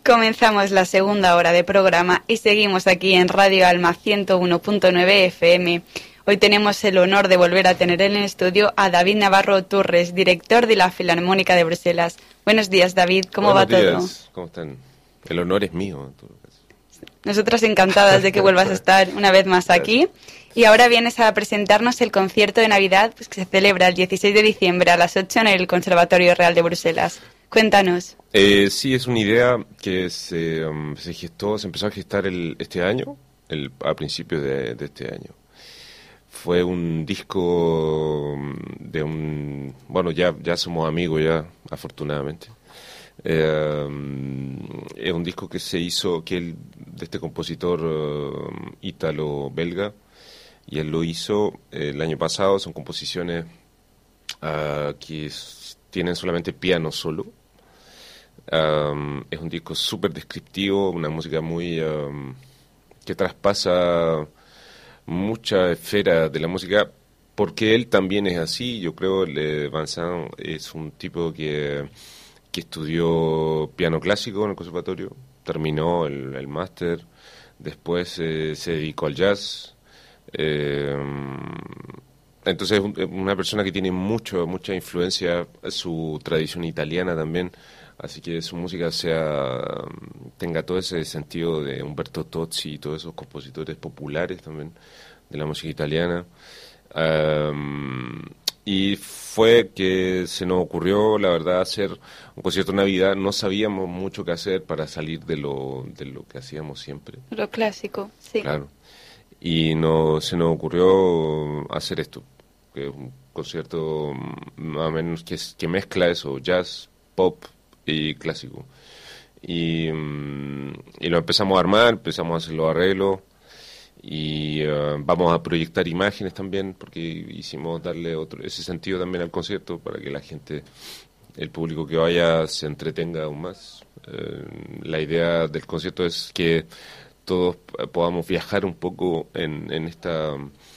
Comenzamos la segunda hora de programa y seguimos aquí en Radio Alma 101.9 FM. Hoy tenemos el honor de volver a tener en el estudio a David Navarro Torres, director de la Filarmónica de Bruselas. Buenos días, David. ¿Cómo va todo? Buenos días. ¿Cómo están? El honor es mío, en todo caso. Nosotras encantadas de que vuelvas a estar una vez más aquí. Y ahora vienes a presentarnos el concierto de Navidad que se celebra el 16 de diciembre a las 8 en el Conservatorio Real de Bruselas. Cuéntanos. Sí, es una idea que se empezó a gestar este año, a principios de este año. Fue un disco de bueno, ya somos amigos ya, afortunadamente. Es un disco que se hizo, de este compositor ítalo-belga, y él lo hizo el año pasado. Son composiciones que tienen solamente piano solo. Es un disco súper descriptivo, una música muy que traspasa mucha esfera de la música, porque él también es así. Yo creo que Vincent es un tipo que estudió piano clásico en el conservatorio, terminó el máster, después se dedicó al jazz. Entonces es una persona que tiene mucha influencia, su tradición italiana también, así que su música tenga todo ese sentido de Umberto Tozzi y todos esos compositores populares también de la música italiana. Y fue que se nos ocurrió, la verdad, hacer un concierto de Navidad. No sabíamos mucho qué hacer para salir de lo que hacíamos siempre. Lo clásico, sí. Claro. Y se nos ocurrió hacer esto, que es un concierto más o menos que mezcla eso, jazz, pop y clásico. Y lo empezamos a armar, empezamos a hacer los arreglos, y vamos a proyectar imágenes también, porque hicimos darle ese sentido también al concierto, para que la gente, el público que vaya, se entretenga aún más. La idea del concierto es que todos podamos viajar un poco en esta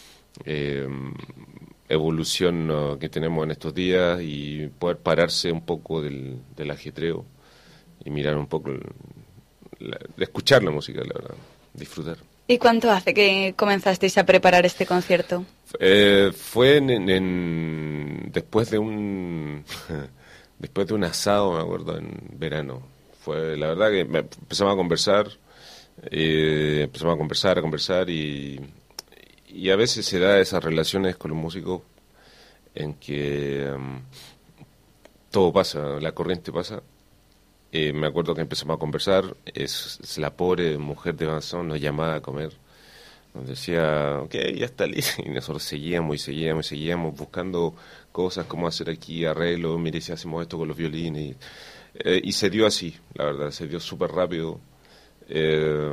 evolución que tenemos en estos días, y poder pararse un poco del ajetreo y mirar un poco, escuchar la música, la verdad, disfrutar. ¿Y cuánto hace que comenzasteis a preparar este concierto? Fue después de un asado, me acuerdo, en verano. Fue, la verdad, que empezamos a conversar, y a veces se da esas relaciones con los músicos en que todo pasa, la corriente pasa. Me acuerdo que empezamos a conversar, la pobre mujer de Vincent nos llamaba a comer, nos decía, ok, ya está listo, y nosotros seguíamos buscando cosas, cómo hacer aquí arreglos, mire si hacemos esto con los violines, y se dio así, la verdad, se dio súper rápido. Es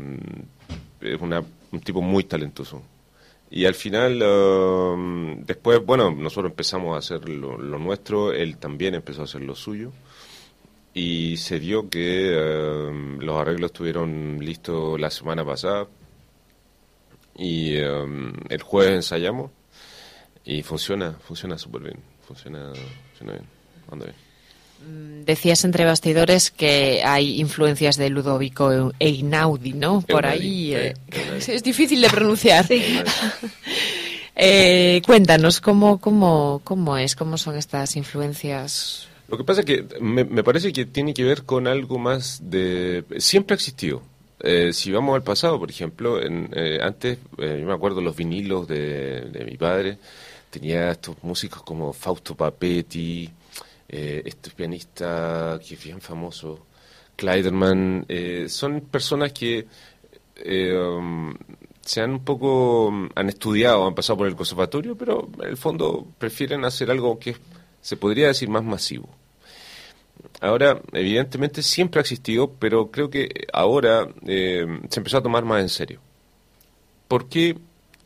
un tipo muy talentoso. Y al final, después, bueno, nosotros empezamos a hacer lo nuestro, él también empezó a hacer lo suyo, y se dio que los arreglos estuvieron listos la semana pasada, y el jueves ensayamos, y funciona súper bien, funciona bien, anda bien. Decías entre bastidores que hay influencias de Ludovico Einaudi, ¿no? Por ahí es difícil de pronunciar. Sí. Cuéntanos, ¿cómo son estas influencias? Lo que pasa es que me parece que tiene que ver con algo más siempre ha existido. Si vamos al pasado, por ejemplo, antes, yo me acuerdo los vinilos de mi padre, tenía estos músicos como Fausto Papetti, este pianista que es bien famoso, Kleiderman. Son personas que han estudiado, han pasado por el conservatorio, pero en el fondo prefieren hacer algo que se podría decir más masivo. Ahora, evidentemente siempre ha existido, pero creo que ahora se empezó a tomar más en serio. ¿Por qué?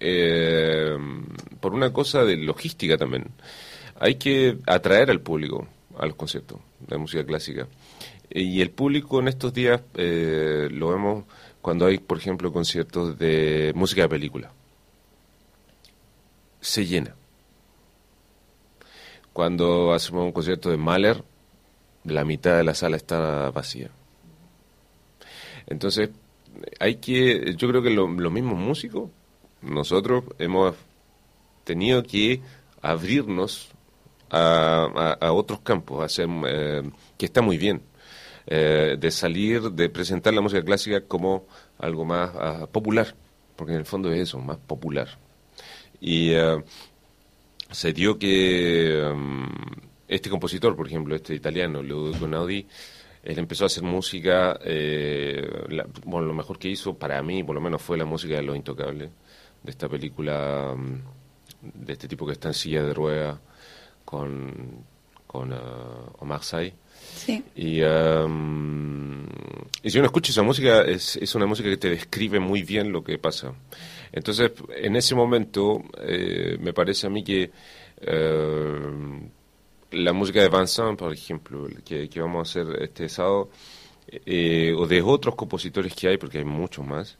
Por una cosa de logística también. Hay que atraer al público a los conciertos de música clásica. Y el público en estos días lo vemos cuando hay, por ejemplo, conciertos de música de película. Se llena. Cuando hacemos un concierto de Mahler, la mitad de la sala está vacía. Entonces, yo creo que los mismos músicos, nosotros hemos tenido que abrirnos a otros campos, que está muy bien, de presentar la música clásica como algo más popular, porque en el fondo es eso, más popular. Y se dio que este compositor, por ejemplo, este italiano, Ludovico Einaudi, él empezó a hacer música, lo mejor que hizo para mí, por lo menos, fue la música de Los Intocables, de esta película, de este tipo que está en silla de ruedas, con Omar Sy. Sí. Y si uno escucha esa música, es una música que te describe muy bien lo que pasa. Entonces, en ese momento, me parece a mí que la música de Vincent, por ejemplo, que vamos a hacer este sábado, o de otros compositores que hay, porque hay muchos más,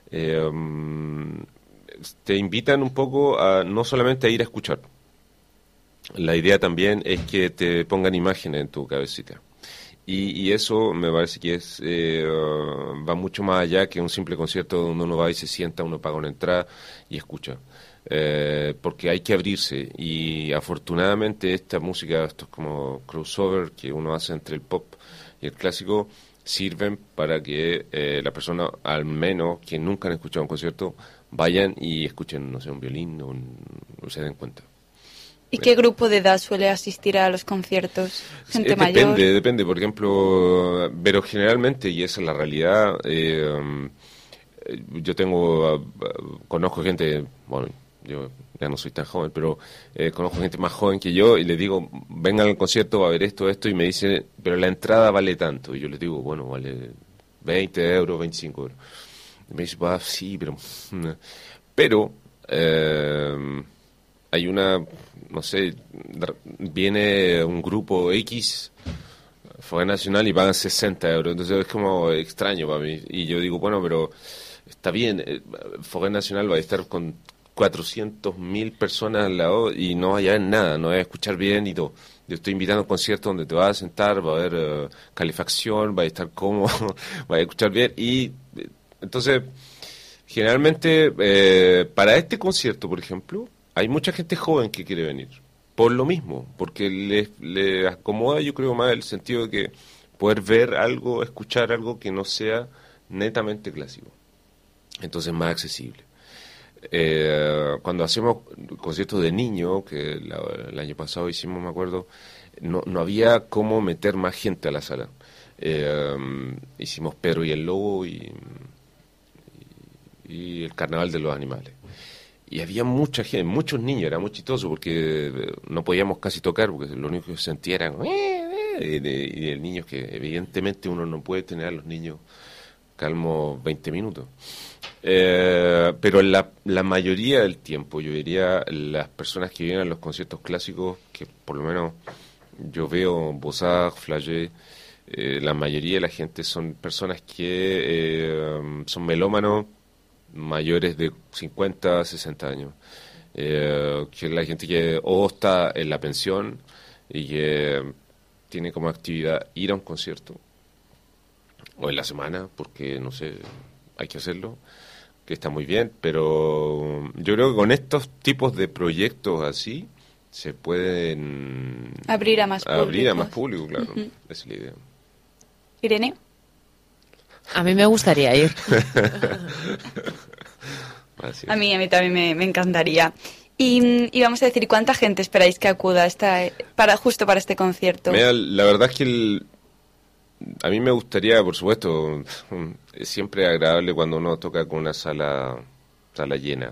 te invitan un poco a no solamente a ir a escuchar. La idea también es que te pongan imágenes en tu cabecita. Y eso me parece que va mucho más allá que un simple concierto donde uno va y se sienta, uno paga una entrada y escucha. Porque hay que abrirse. Y afortunadamente esta música, estos como crossover que uno hace entre el pop y el clásico, sirven para que la persona, al menos que nunca han escuchado un concierto, vayan y escuchen, no sé, un violín o se den cuenta. ¿Y qué grupo de edad suele asistir a los conciertos? ¿Gente mayor? Depende. Por ejemplo, pero generalmente, y esa es la realidad, yo conozco gente, bueno, yo ya no soy tan joven, pero conozco gente más joven que yo y les digo, vengan al concierto, va a ver esto, y me dicen, pero la entrada vale tanto. Y yo les digo, bueno, vale 20 euros, 25 euros. Y me dicen, sí, pero hay no sé, viene un grupo X, Fogué Nacional, y pagan 60 euros. Entonces es como extraño para mí. Y yo digo, bueno, pero está bien, Fogué Nacional va a estar con 400.000 personas al lado y no vaya a ver nada, no vaya a escuchar bien y todo. Yo estoy invitando a un concierto donde te vas a sentar, va a haber calefacción, va a estar cómodo, va a escuchar bien. Y entonces, generalmente, para este concierto, por ejemplo, hay mucha gente joven que quiere venir, por lo mismo, porque le acomoda, yo creo, más el sentido de que poder ver algo, escuchar algo que no sea netamente clásico. Entonces, más accesible. Cuando hacemos conciertos de niños, que el año pasado hicimos, me acuerdo, no había cómo meter más gente a la sala. Hicimos Pedro y el Lobo y el Carnaval de los Animales. Y había mucha gente, muchos niños, era muy chistoso porque no podíamos casi tocar, porque lo único que sentía era y de niños que evidentemente uno no puede tener a los niños calmos 20 minutos. Pero la mayoría del tiempo, yo diría, las personas que vienen a los conciertos clásicos, que por lo menos yo veo Bossard, Flagey, la mayoría de la gente son personas que son melómanos, mayores de 50, 60 años, que es la gente que o está en la pensión y que tiene como actividad ir a un concierto, o en la semana, porque no sé, hay que hacerlo, que está muy bien, pero yo creo que con estos tipos de proyectos así se pueden abrir a más público, claro. Uh-huh. Esa es la idea. Irene. A mí me gustaría ir. A mí también me encantaría. Y vamos a decir, ¿cuánta gente esperáis que acuda justo para este concierto? Mira, la verdad es que a mí me gustaría, por supuesto, es siempre agradable cuando uno toca con una sala llena.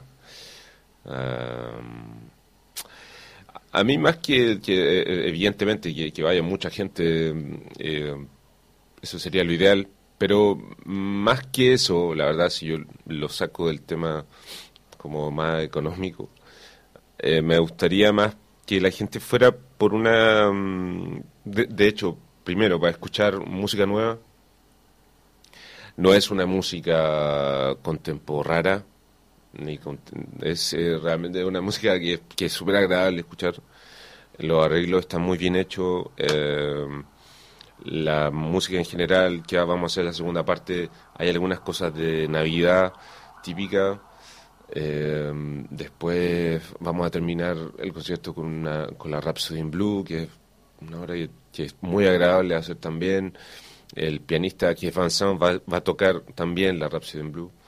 A mí más que evidentemente que vaya mucha gente, eso sería lo ideal. Pero más que eso, la verdad, si yo lo saco del tema como más económico, me gustaría más que la gente fuera por una... De hecho, primero, para escuchar música nueva. No es una música contemporánea, es realmente una música que es súper agradable escuchar. Los arreglos están muy bien hechos. la música en general, que vamos a hacer la segunda parte, hay algunas cosas de Navidad típica. Después vamos a terminar el concierto con la Rhapsody in Blue, que es una obra que es muy agradable de hacer también. El pianista Keith Van Sant va a tocar también la Rhapsody in Blue.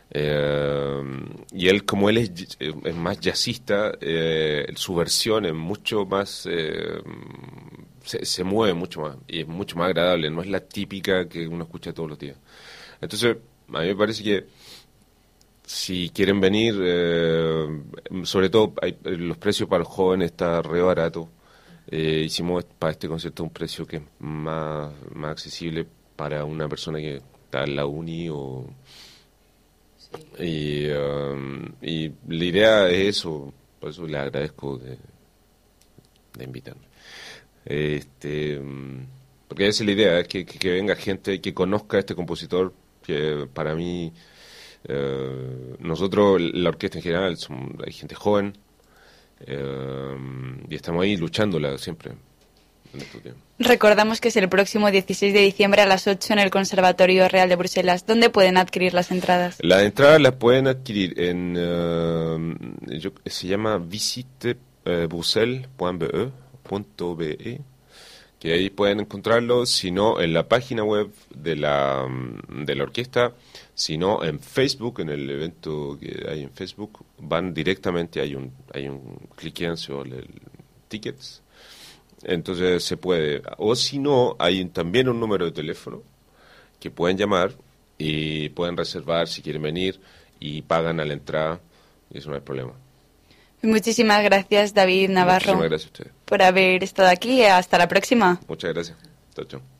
Y él, como él es más jazzista, su versión es mucho más... se mueve mucho más y es mucho más agradable, no es la típica que uno escucha todos los días. Entonces, a mí me parece que si quieren venir, sobre todo los precios para los jóvenes está re barato. Hicimos para este concierto un precio que es más accesible para una persona que está en la uni o... Y la idea es eso, por eso le agradezco de invitarme. Porque esa es la idea, es que venga gente que conozca a este compositor, que para mí, nosotros, la orquesta en general, hay gente joven, y estamos ahí luchándola siempre. Recordamos que es el próximo 16 de diciembre a las 8 en el Conservatorio Real de Bruselas. ¿Dónde pueden adquirir las entradas? Las entradas las pueden adquirir en... se llama visitebruxelles.be, que ahí pueden encontrarlo, si no en la página web de la orquesta, si no en Facebook, en el evento que hay en Facebook, van directamente, hay un clic sobre el tickets. Entonces se puede, o si no, hay también un número de teléfono que pueden llamar y pueden reservar si quieren venir y pagan a la entrada, y eso no hay problema. Muchísimas gracias, David Navarro, Muchísimas gracias a ustedes por haber estado aquí. Hasta la próxima. Muchas gracias. Chao, chao.